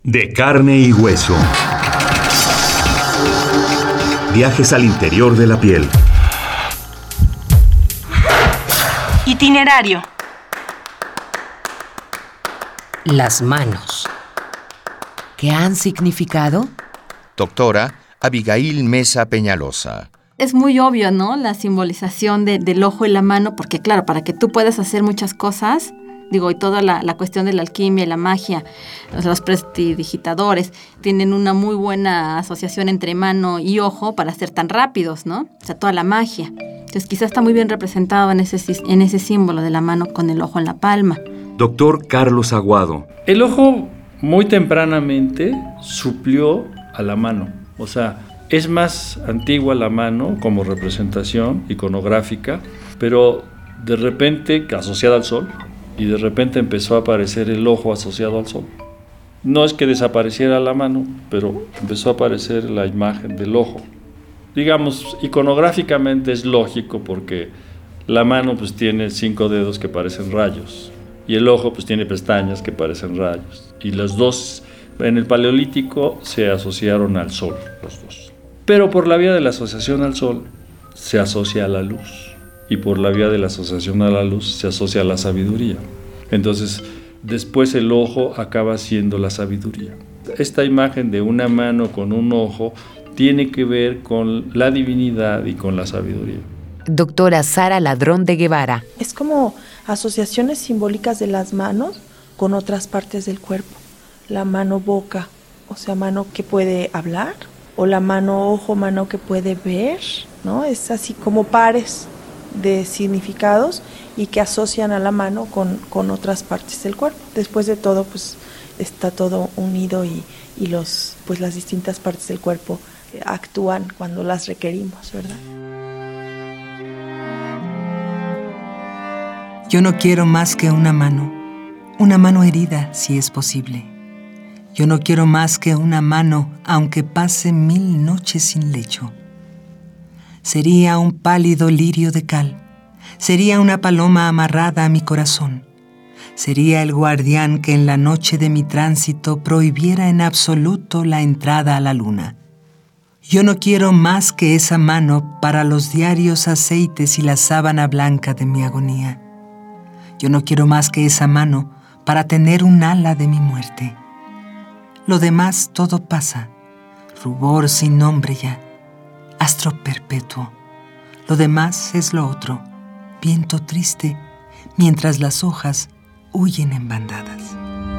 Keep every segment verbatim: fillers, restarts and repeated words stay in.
De carne y hueso. Viajes al interior de la piel. Itinerario. Las manos. ¿Qué han significado? Doctora Abigail Mesa Peñalosa. Es muy obvio, ¿no? La simbolización de, del ojo y la mano, porque claro, para que tú puedas hacer muchas cosas, digo, y toda la, la cuestión de la alquimia y la magia, los, los prestidigitadores tienen una muy buena asociación entre mano y ojo para ser tan rápidos, ¿no? O sea, toda la magia. Entonces quizás está muy bien representado en ese, en ese símbolo de la mano con el ojo en la palma. Doctor Carlos Aguado. El ojo muy tempranamente suplió a la mano. O sea, es más antigua la mano como representación iconográfica, pero de repente asociada al sol, y de repente empezó a aparecer el ojo asociado al sol. No es que desapareciera la mano, pero empezó a aparecer la imagen del ojo. Digamos, iconográficamente es lógico porque la mano pues tiene cinco dedos que parecen rayos y el ojo pues tiene pestañas que parecen rayos. Y los dos en el Paleolítico se asociaron al sol, los dos. Pero por la vía de la asociación al sol se asocia a la luz y por la vía de la asociación a la luz se asocia a la sabiduría. Entonces, después el ojo acaba siendo la sabiduría. Esta imagen de una mano con un ojo tiene que ver con la divinidad y con la sabiduría. Doctora Sara Ladrón de Guevara. Es como asociaciones simbólicas de las manos con otras partes del cuerpo. La mano boca, o sea, mano que puede hablar, o la mano ojo, mano que puede ver, ¿no? Es así como pares de significados y que asocian a la mano con, con otras partes del cuerpo. Después de todo, pues está todo unido y, y los, pues, las distintas partes del cuerpo actúan cuando las requerimos, ¿verdad? Yo no quiero más que una mano, una mano herida, si es posible. Yo no quiero más que una mano, aunque pase mil noches sin lecho. Sería un pálido lirio de cal, sería una paloma amarrada a mi corazón, sería el guardián que en la noche de mi tránsito prohibiera en absoluto la entrada a la luna. Yo no quiero más que esa mano para los diarios aceites y la sábana blanca de mi agonía. Yo no quiero más que esa mano para tener un ala de mi muerte. Lo demás todo pasa, rubor sin nombre ya, astro perpetuo. Lo demás es lo otro, viento triste, mientras las hojas huyen en bandadas.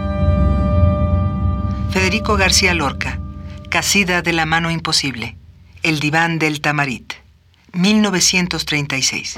Federico García Lorca, Casida de la mano imposible, El diván del Tamarit, mil novecientos treinta y seis.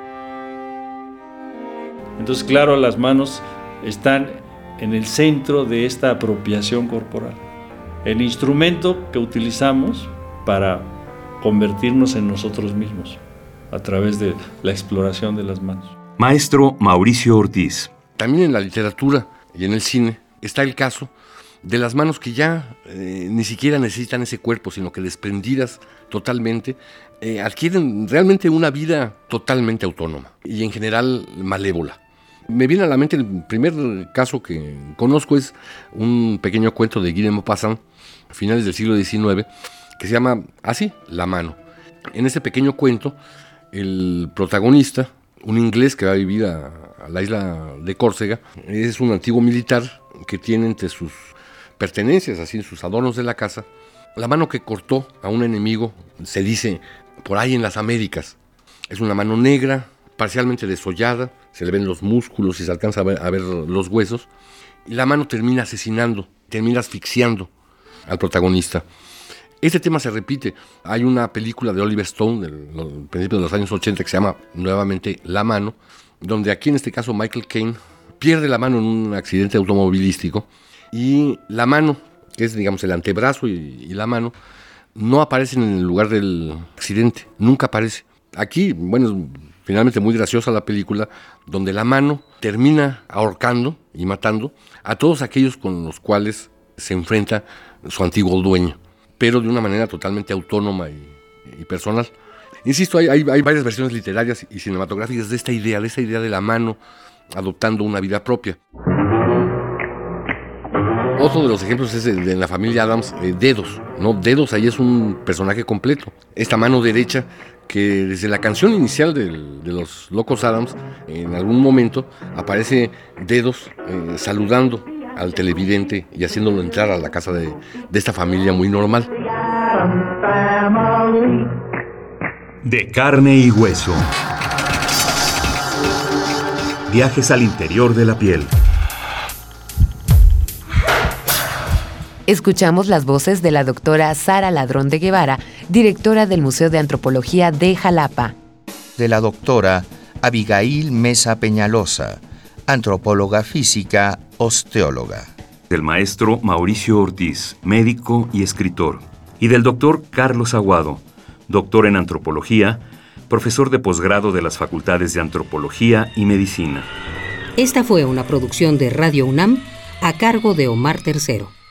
Entonces, claro, las manos están en el centro de esta apropiación corporal. El instrumento que utilizamos para convertirnos en nosotros mismos a través de la exploración de las manos. Maestro Mauricio Ortiz. También en la literatura y en el cine está el caso de las manos que ya eh, ni siquiera necesitan ese cuerpo, sino que desprendidas totalmente, eh, adquieren realmente una vida totalmente autónoma y en general malévola. Me viene a la mente el primer caso que conozco, es un pequeño cuento de Guy de Maupassant, a finales del siglo diecinueve, que se llama así, La mano. En este pequeño cuento, el protagonista, un inglés que va a vivir a, a la isla de Córcega, es un antiguo militar que tiene entre sus pertenencias, así en sus adornos de la casa, la mano que cortó a un enemigo, se dice, por ahí en las Américas. Es una mano negra, parcialmente desollada, se le ven los músculos y se alcanza a ver, a ver los huesos, y la mano termina asesinando, termina asfixiando al protagonista. Este tema se repite. Hay una película de Oliver Stone del principio de los años ochenta que se llama nuevamente La mano, donde aquí en este caso Michael Caine pierde la mano en un accidente automovilístico y la mano, que es digamos el antebrazo y, y la mano, no aparecen en el lugar del accidente, nunca aparece. Aquí, bueno, es finalmente muy graciosa la película, donde la mano termina ahorcando y matando a todos aquellos con los cuales se enfrenta su antiguo dueño, pero de una manera totalmente autónoma y, y personal. Insisto, hay, hay, hay varias versiones literarias y cinematográficas de esta idea, de esta idea de la mano adoptando una vida propia. Otro de los ejemplos es de, de la familia Addams, eh, Dedos, ¿no? Dedos ahí es un personaje completo. Esta mano derecha que desde la canción inicial del, de los Locos Addams, en algún momento aparece Dedos eh, saludando al televidente y haciéndolo entrar a la casa de, de esta familia muy normal. De carne y hueso. Viajes al interior de la piel. Escuchamos las voces de la doctora Sara Ladrón de Guevara, directora del Museo de Antropología de Jalapa. De la doctora Abigail Mesa Peñalosa, antropóloga física, osteóloga. Del maestro Mauricio Ortiz, médico y escritor. Y del doctor Carlos Aguado, doctor en antropología, profesor de posgrado de las facultades de antropología y medicina. Esta fue una producción de Radio UNAM a cargo de Omar Tercero.